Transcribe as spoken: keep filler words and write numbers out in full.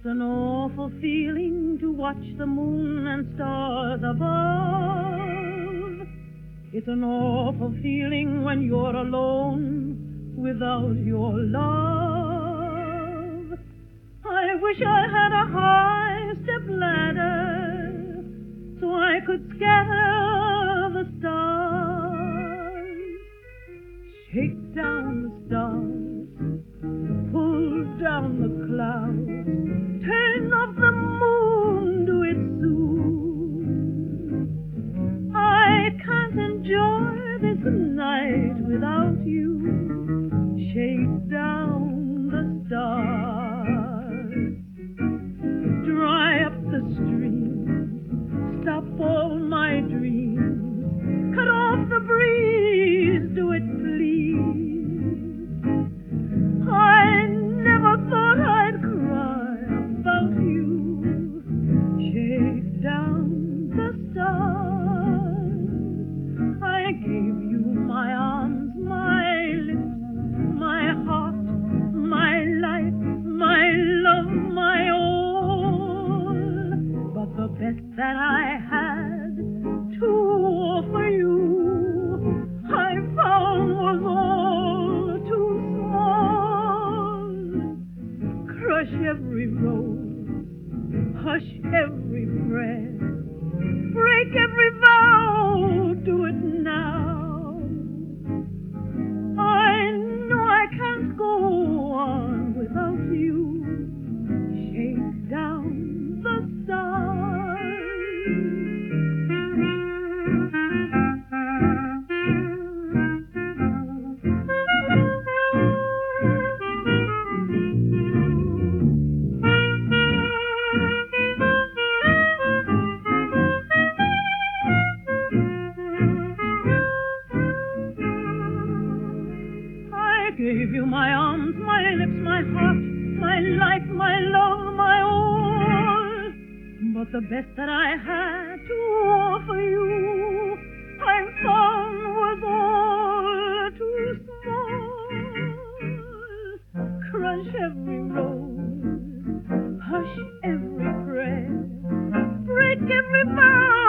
an awful feeling to watch the moon and stars above. It's an awful feeling when you're alone without your love. I wish I had a high-step ladder so I could scatter the stars. Shake down the stars, pull down the clouds, turn off the moon, do it soon. I can't enjoy this night without you. Shake down the stars, dry up the stream, stop all my dreams, cut off the breeze, do it please. I never thought I'd cry about you. Shake down the stars. I gave you my arms, my lips, my heart, my life, my love, my all. But the best that I had to offer you, I found was all too small. Crush every rose, hush every prayer, break every vow, do it now. I know I can't go on without you. Shake down the stars. I gave you my arms, my lips, my heart, my life, my love, my all. But the best that I had to offer you, I found was all too small. Crush every rose, hush every prayer, break every vow.